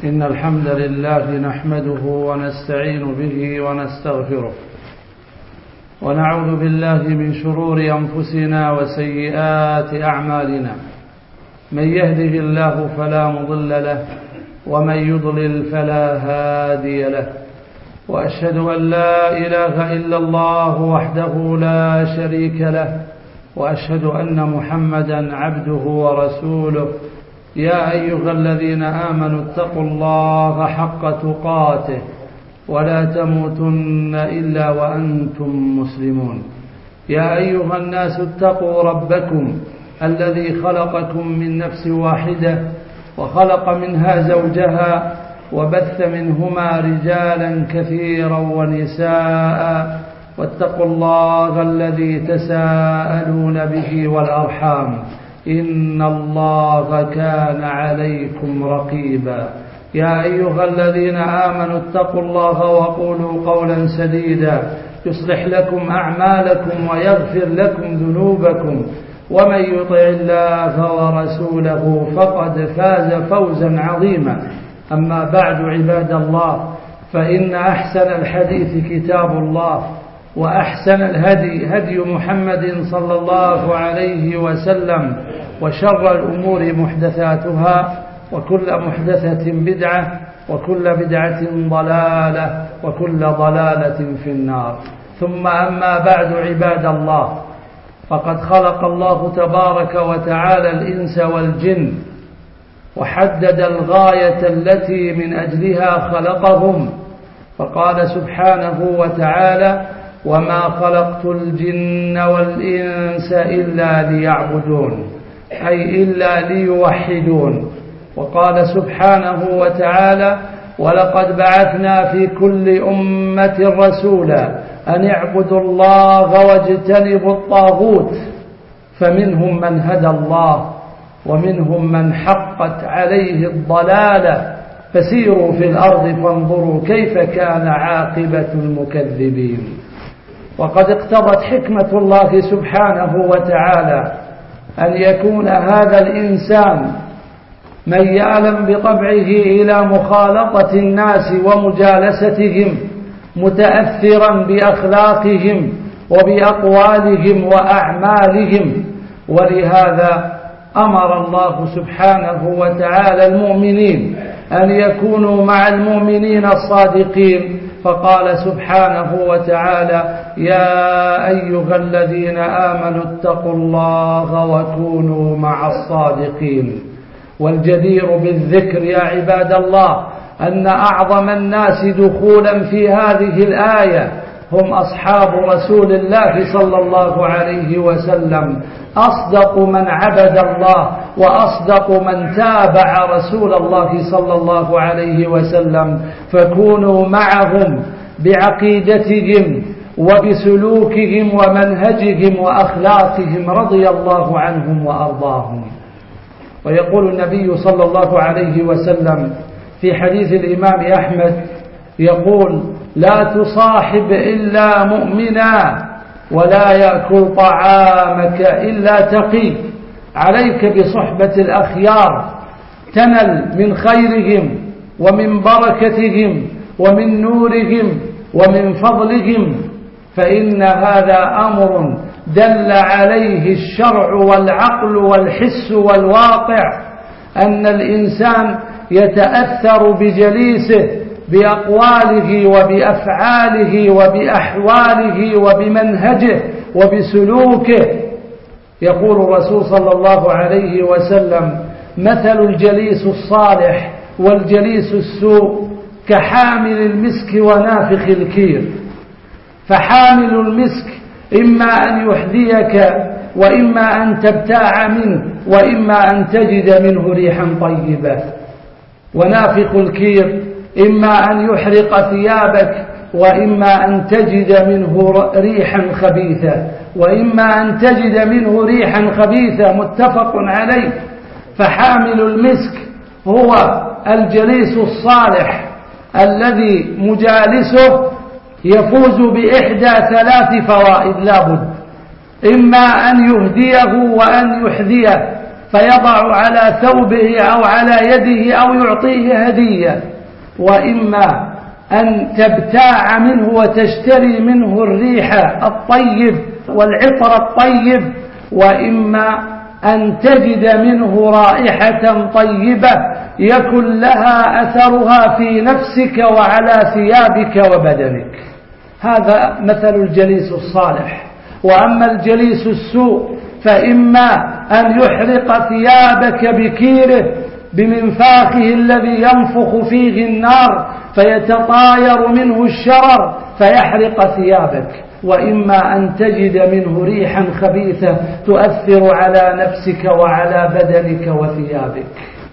إن الحمد لله نحمده ونستعين به ونستغفره ونعوذ بالله من شرور أنفسنا وسيئات أعمالنا. من يهده الله فلا مضل له ومن يضلل فلا هادي له، وأشهد أن لا إله إلا الله وحده لا شريك له، وأشهد أن محمدا عبده ورسوله. يا أيها الذين آمنوا اتقوا الله حق تقاته ولا تموتن إلا وأنتم مسلمون. يا أيها الناس اتقوا ربكم الذي خلقكم من نفس واحدة وخلق منها زوجها وبث منهما رجالا كثيرا ونساء، واتقوا الله الذي تساءلون به والأرحام إن الله كان عليكم رقيبا. يا أيها الذين آمنوا اتقوا الله وقولوا قولا سديدا يصلح لكم أعمالكم ويغفر لكم ذنوبكم، ومن يطع الله ورسوله فقد فاز فوزا عظيما. أما بعد، عباد الله، فإن أحسن الحديث كتاب الله، وأحسن الهدي هدي محمد صلى الله عليه وسلم، وشر الأمور محدثاتها، وكل محدثة بدعة، وكل بدعة ضلالة، وكل ضلالة في النار. ثم أما بعد، عباد الله، فقد خلق الله تبارك وتعالى الإنس والجن، وحدد الغاية التي من أجلها خلقهم، فقال سبحانه وتعالى: وما خلقت الجن والإنس إلا ليعبدون، أي إلا ليوحدون. وقال سبحانه وتعالى: ولقد بعثنا في كل أمة رسولا أن اعبدوا الله واجتنبوا الطاغوت، فمنهم من هدى الله ومنهم من حقت عليه الضلالة، فسيروا في الأرض فانظروا كيف كان عاقبة المكذبين. وقد اقتضت حكمة الله سبحانه وتعالى أن يكون هذا الإنسان ميالا بطبعه إلى مخالطة الناس ومجالستهم، متأثرا بأخلاقهم وبأقوالهم وأعمالهم. ولهذا أمر الله سبحانه وتعالى المؤمنين أن يكونوا مع المؤمنين الصادقين، فقال سبحانه وتعالى: يا أيها الذين آمنوا اتقوا الله وكونوا مع الصادقين. والجدير بالذكر يا عباد الله أن أعظم الناس دخولا في هذه الآية هم أصحاب رسول الله صلى الله عليه وسلم، أصدق من عبد الله وأصدق من تابع رسول الله صلى الله عليه وسلم. فكونوا معهم بعقيدتهم وبسلوكهم ومنهجهم وأخلاقهم رضي الله عنهم وأرضاهم. ويقول النبي صلى الله عليه وسلم في حديث الإمام أحمد، يقول: لا تصاحب إلا مؤمنا ولا يأكل طعامك إلا تقي. عليك بصحبة الأخيار، تنل من خيرهم ومن بركتهم ومن نورهم ومن فضلهم، فإن هذا أمر دل عليه الشرع والعقل والحس والواقع، أن الإنسان يتأثر بجليسه بأقواله وبأفعاله وبأحواله وبمنهجه وبسلوكه. يقول الرسول صلى الله عليه وسلم: مثل الجليس الصالح والجليس السوء كحامل المسك ونافخ الكير. فحامل المسك إما أن يحذيك وإما أن تبتاع منه وإما أن تجد منه ريحا طيبة، ونافخ الكير إما أن يحرق ثيابك وإما أن تجد منه ريحا خبيثة، وإما أن تجد منه ريحا خبيثة، متفق عليه. فحامل المسك هو الجليس الصالح الذي مجالسه يفوز بإحدى ثلاث فوائد لابد: إما أن يهديه وأن يحذيه، فيضع على ثوبه أو على يده أو يعطيه هدية، وإما أن تبتاع منه وتشتري منه الريح الطيب والعطر الطيب، وإما أن تجد منه رائحة طيبة يكن لها أثرها في نفسك وعلى ثيابك وبدنك. هذا مثل الجليس الصالح. وأما الجليس السوء فإما أن يحرق ثيابك بكيره بمنفاخه الذي ينفخ فيه النار فيتطاير منه الشرر فيحرق ثيابك، وإما أن تجد منه ريحا خبيثة تؤثر على نفسك وعلى بدنك وثيابك.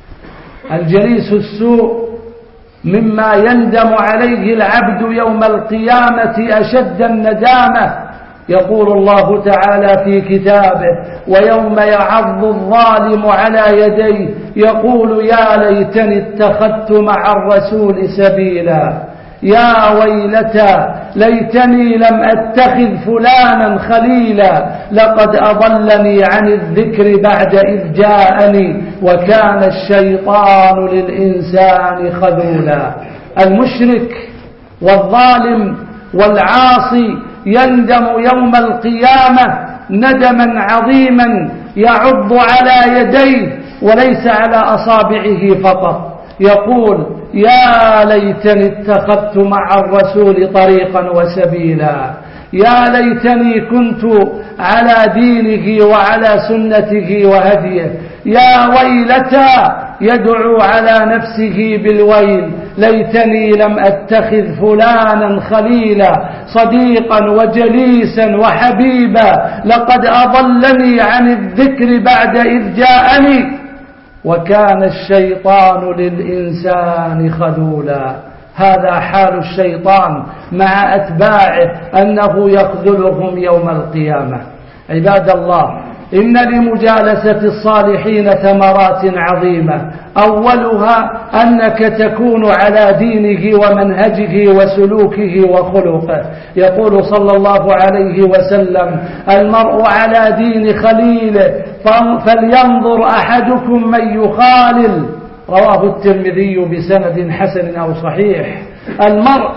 الجليس السوء مما يندم عليه العبد يوم القيامة أشد الندامة. يقول الله تعالى في كتابه: ويوم يعض الظالم على يديه يقول يا ليتني اتخذت مع الرسول سبيلا، يا ويلتى ليتني لم أتخذ فلانا خليلا، لقد أضلني عن الذكر بعد إذ جاءني وكان الشيطان للإنسان خذولا. المشرك والظالم والعاصي يندم يوم القيامة ندما عظيما يعض على يديه وليس على أصابعه فقط، يقول يا ليتني اتخذت مع الرسول طريقا وسبيلا، يا ليتني كنت على دينه وعلى سنته وهديه، يا ويلتى يدعو على نفسه بالويل، ليتني لم أتخذ فلانا خليلا صديقا وجليسا وحبيبا، لقد أضلني عن الذكر بعد إذ جاءني وكان الشيطان للإنسان خذولا. هذا حال الشيطان مع أتباعه أنه يخذلهم يوم القيامة. عباد الله، إن لمجالسة الصالحين ثمرات عظيمة، أولها أنك تكون على دينه ومنهجه وسلوكه وخلقه. يقول صلى الله عليه وسلم: المرء على دين خليله فلينظر أحدكم من يخالل. رواه الترمذي بسند حسن أو صحيح. المرء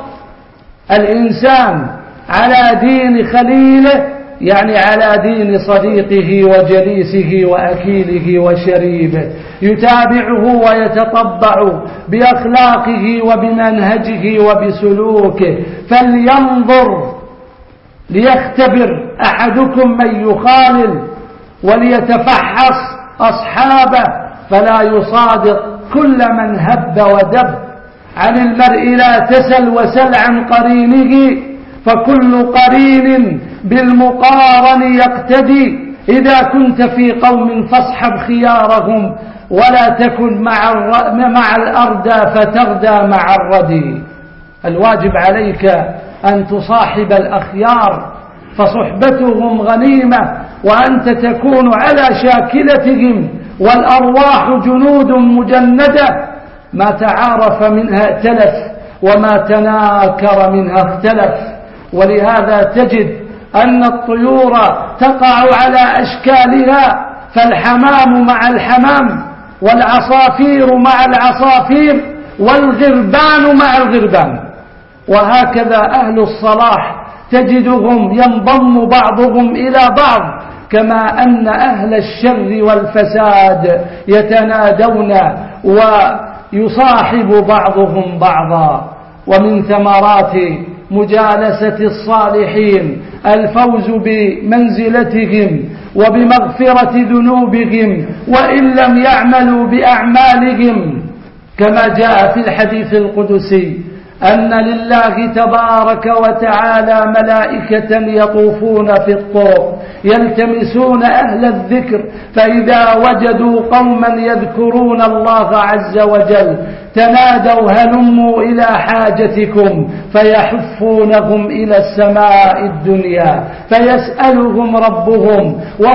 الإنسان على دين خليله يعني على دين صديقه وجليسه وأكيله وشريبه، يتابعه ويتطبع بأخلاقه وبمنهجه وبسلوكه. فلينظر ليختبر أحدكم من يخالل وليتفحص أصحابه، فلا يصادق كل من هب ودب. عن المرء لا تسل وسل عن قرينه، فكل قرين بالمقارن يقتدي. إذا كنت في قوم فاصحب خيارهم ولا تكن مع الأردى فتغدى مع الردي. الواجب عليك أن تصاحب الأخيار فصحبتهم غنيمة، وأنت تكون على شاكلتهم، والأرواح جنود مجندة، ما تعارف منها ائتلف وما تناكر منها اختلف. ولهذا تجد أن الطيور تقع على أشكالها، فالحمام مع الحمام، والعصافير مع العصافير، والغربان مع الغربان. وهكذا أهل الصلاح تجدهم ينضم بعضهم إلى بعض، كما أن أهل الشر والفساد يتنادون ويصاحب بعضهم بعضا. ومن ثمرات مجالسة الصالحين الفوز بمنزلتهم وبمغفرة ذنوبهم وإن لم يعملوا بأعمالهم، كما جاء في الحديث القدسي أن لله تبارك وتعالى ملائكة يطوفون في الطرق يلتمسون أهل الذكر، فإذا وجدوا قوما يذكرون الله عز وجل تنادوا هلموا إلى حاجتكم، فيحفونهم إلى السماء الدنيا، فيسألهم ربهم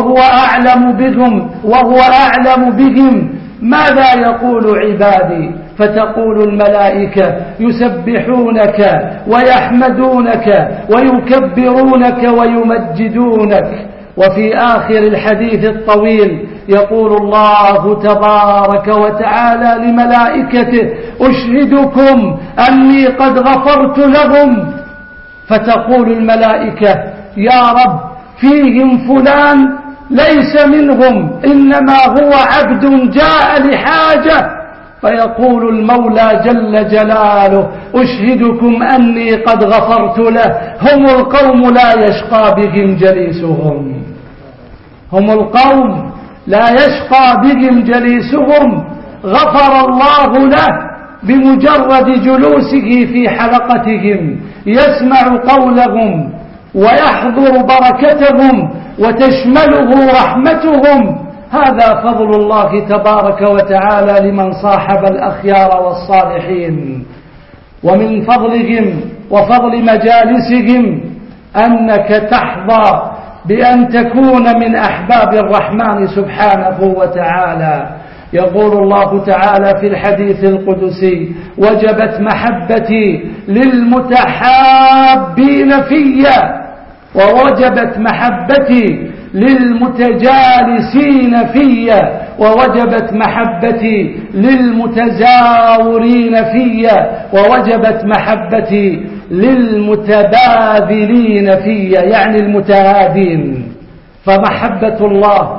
وهو أعلم بهم ماذا يقول عبادي، فتقول الملائكة يسبحونك ويحمدونك ويكبرونك ويمجدونك. وفي آخر الحديث الطويل يقول الله تبارك وتعالى لملائكته: أشهدكم أني قد غفرت لهم. فتقول الملائكة: يا رب، فيهم فلان ليس منهم، إنما هو عبد جاء لحاجة. فيقول المولى جل جلاله: أشهدكم أني قد غفرت له. هم القوم لا يشقى بهم جليسهم، هم القوم لا يشقى بهم جليسهم. غفر الله له بمجرد جلوسه في حلقتهم، يسمع قولهم ويحضر بركتهم وتشمله رحمتهم. هذا فضل الله تبارك وتعالى لمن صاحب الأخيار والصالحين. ومن فضلهم وفضل مجالسهم أنك تحظى بأن تكون من أحباب الرحمن سبحانه وتعالى. يقول الله تعالى في الحديث القدسي: وجبت محبتي للمتحابين في، ووجبت محبتي للمتجالسين في، ووجبت محبتي للمتزاورين في، ووجبت محبتي للمتباذلين في، يعني المتهادين. فمحبة الله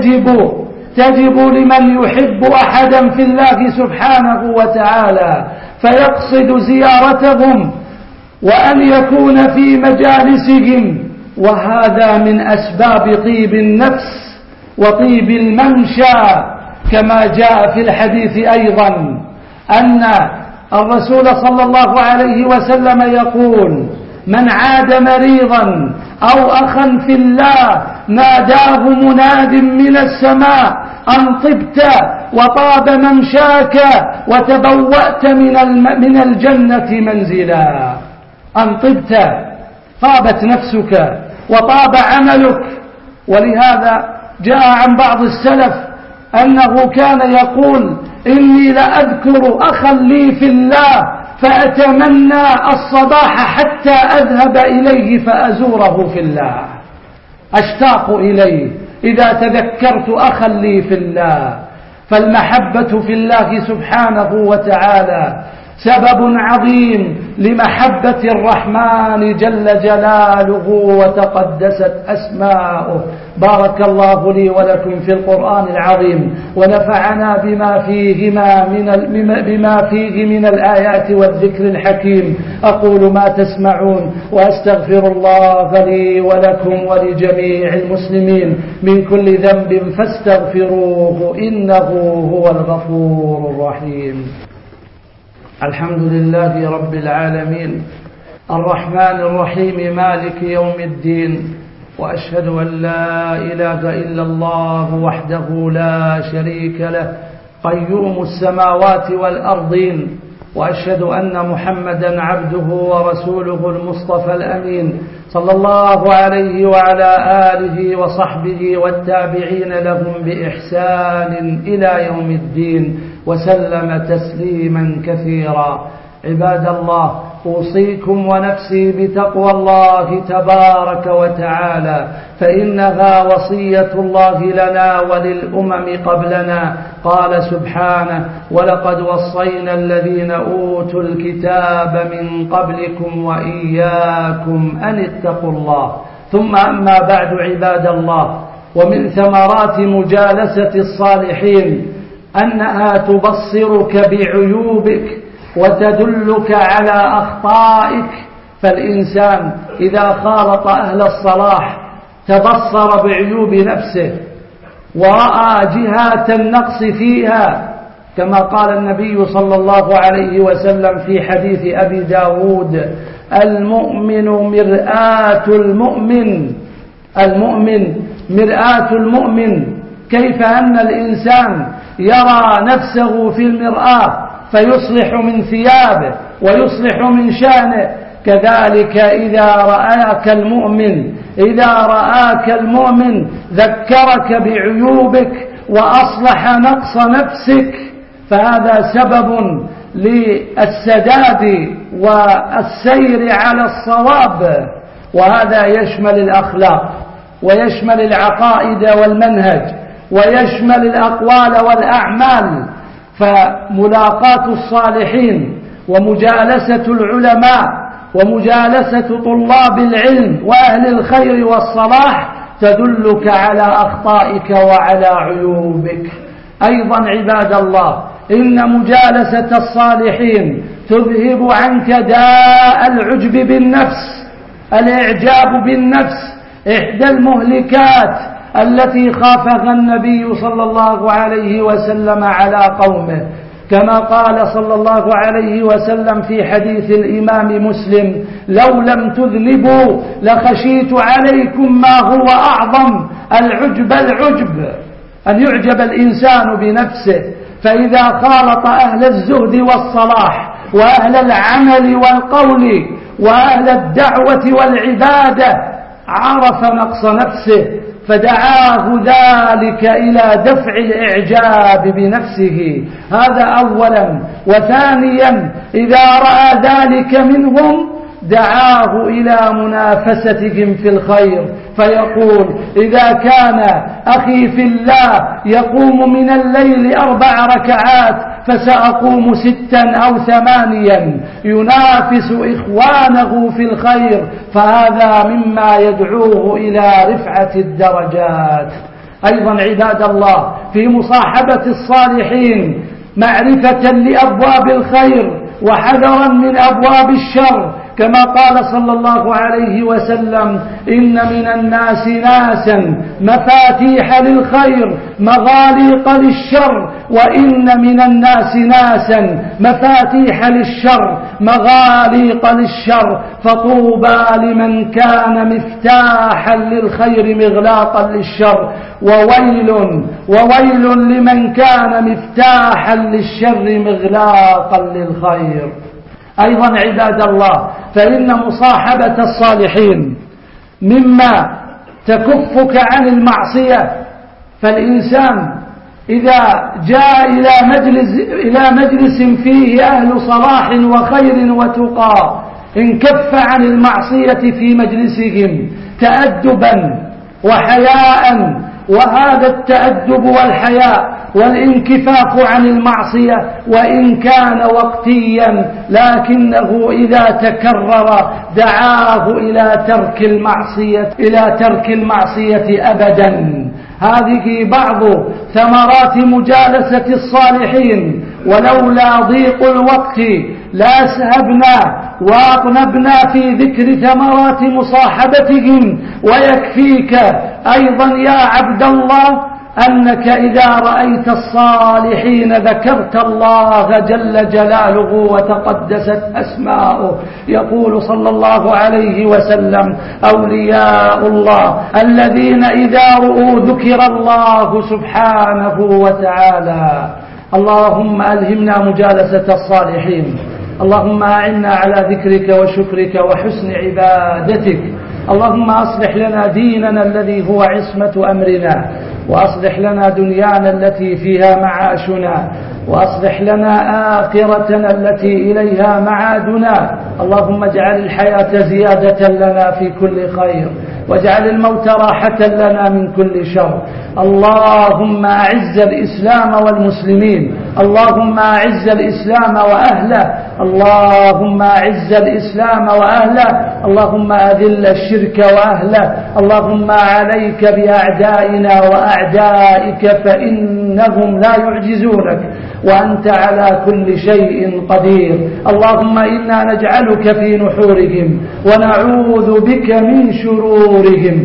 تجب لمن يحب أحدا في الله سبحانه وتعالى، فيقصد زيارتهم وأن يكون في مجالسهم. وهذا من أسباب طيب النفس وطيب الممشى، كما جاء في الحديث أيضا أن الرسول صلى الله عليه وسلم يقول: من عاد مريضا أو أخا في الله ناداه مناد من السماء: أن طبت وطاب ممشاك وتبوأت من الجنة منزلا. أن طبت، طابت نفسك وطاب عملك. ولهذا جاء عن بعض السلف أنه كان يقول: إني لأذكر أخا لي في الله فأتمنى الصباح حتى أذهب إليه فأزوره في الله، أشتاق إليه إذا تذكرت أخا لي في الله. فالمحبة في الله سبحانه وتعالى سبب عظيم لمحبة الرحمن جل جلاله وتقدست أسماؤه. بارك الله لي ولكم في القرآن العظيم، ونفعنا بما فيه من الآيات والذكر الحكيم. أقول ما تسمعون، وأستغفر الله لي ولكم ولجميع المسلمين من كل ذنب فاستغفروه إنه هو الغفور الرحيم. الحمد لله رب العالمين، الرحمن الرحيم، مالك يوم الدين. وأشهد أن لا إله إلا الله وحده لا شريك له، قيوم السماوات والأرضين. وأشهد أن محمدا عبده ورسوله المصطفى الأمين، صلى الله عليه وعلى آله وصحبه والتابعين لهم بإحسان إلى يوم الدين، وسلم تسليما كثيرا. عباد الله، أوصيكم ونفسي بتقوى الله تبارك وتعالى، فإنها وصية الله لنا وللأمم قبلنا. قال سبحانه: ولقد وصينا الذين أوتوا الكتاب من قبلكم وإياكم أن اتقوا الله. ثم أما بعد، عباد الله، ومن ثمرات مجالسة الصالحين أنها تبصرك بعيوبك وتدلك على أخطائك. فالإنسان إذا خالط أهل الصلاح تبصر بعيوب نفسه ورأى جهات النقص فيها، كما قال النبي صلى الله عليه وسلم في حديث أبي داود: المؤمن مرآة المؤمن، المؤمن مرآة المؤمن. كيف أن الإنسان يرى نفسه في المرآة فيصلح من ثيابه ويصلح من شأنه، كذلك إذا رآك المؤمن ذكرك بعيوبك وأصلح نقص نفسك، فهذا سبب للسداد والسير على الصواب. وهذا يشمل الأخلاق ويشمل العقائد والمنهج ويشمل الأقوال والأعمال. فملاقاة الصالحين ومجالسة العلماء ومجالسة طلاب العلم وأهل الخير والصلاح تدلك على أخطائك وعلى عيوبك. أيضا عباد الله، إن مجالسة الصالحين تذهب عنك داء العجب بالنفس. الإعجاب بالنفس إحدى المهلكات التي خافها النبي صلى الله عليه وسلم على قومه، كما قال صلى الله عليه وسلم في حديث الإمام مسلم: لو لم تذنبوا لخشيت عليكم ما هو أعظم العجب أن يعجب الإنسان بنفسه. فإذا خالط أهل الزهد والصلاح وأهل العمل والقول وأهل الدعوة والعبادة عرف نقص نفسه، فدعاه ذلك إلى دفع الإعجاب بنفسه. هذا أولا. وثانيا، إذا رأى ذلك منهم دعاه إلى منافستهم في الخير، فيقول: إذا كان أخي في الله يقوم من الليل 4 ركعات فسأقوم 6 أو 8، ينافس إخوانه في الخير، فهذا مما يدعوه إلى رفعة الدرجات. أيضا عباد الله، في مصاحبة الصالحين معرفة لأبواب الخير وحذرا من أبواب الشر، كما قال صلى الله عليه وسلم: إن من الناس ناسا مفاتيح للخير مغاليق للشر، وإن من الناس ناسا مفاتيح للشر مغاليق للشر، فطوبى لمن كان مفتاحا للخير مغلاقا للشر، وويل لمن كان مفتاحا للشر مغلاقا للخير. أيضا عباد الله، فإن مصاحبة الصالحين مما تكفك عن المعصية. فالإنسان إذا جاء إلى مجلس فيه أهل صلاح وخير وتقى انكف عن المعصية في مجلسهم تأدبا وحياء. وهذا التأدب والحياء والانكفاف عن المعصية وإن كان وقتيا، لكنه إذا تكرر دعاه إلى ترك المعصية أبدا. هذه بعض ثمرات مجالسة الصالحين، ولولا ضيق الوقت لا سهبنا وأطنبنا في ذكر ثمرات مصاحبتهم. ويكفيك أيضا يا عبد الله أنك إذا رأيت الصالحين ذكرت الله جل جلاله وتقدست أسماؤه. يقول صلى الله عليه وسلم: أولياء الله الذين إذا رؤوا ذكر الله سبحانه وتعالى. اللهم ألهمنا مجالسة الصالحين. اللهم أعنا على ذكرك وشكرك وحسن عبادتك. اللهم أصلح لنا ديننا الذي هو عصمة أمرنا، وأصلح لنا دنيانا التي فيها معاشنا، وأصلح لنا آخرتنا التي إليها معادنا. اللهم اجعل الحياة زيادة لنا في كل خير، واجعل الموت راحة لنا من كل شر. اللهم أعز الإسلام والمسلمين. اللهم أعز الإسلام وأهله. اللهم أعز الإسلام وأهله. اللهم أذل الشرك وأهله. اللهم عليك بأعدائنا وأعدائك فإنهم لا يعجزونك، وأنت على كل شيء قدير. اللهم إنا نجعلك في نحورهم ونعوذ بك من شرورهم.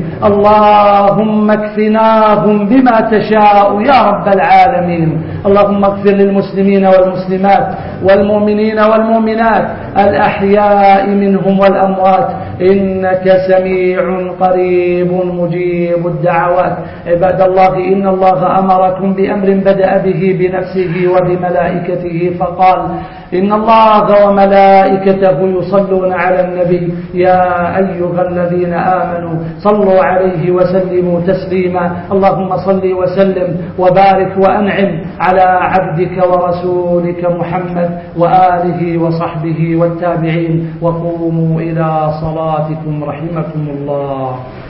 اللهم اكفناهم بما تشاء يا رب العالمين. اللهم اغفر للمسلمين والمسلمات والمؤمنين والمؤمنات الأحياء منهم والأموات، إنك سميع قريب مجيب الدعوات. عباد الله، إن الله أمركم بأمر بدأ به بنفسه وبملائكته فقال: إن الله وملائكته يصلون على النبي يا أيها الذين آمنوا صلوا عليه وسلموا تسليما. اللهم صل وسلم وبارك وأنعم على عبدك ورسولك محمد وآله وصحبه والتابعين. وقوموا إلى صلاتكم رحمكم الله.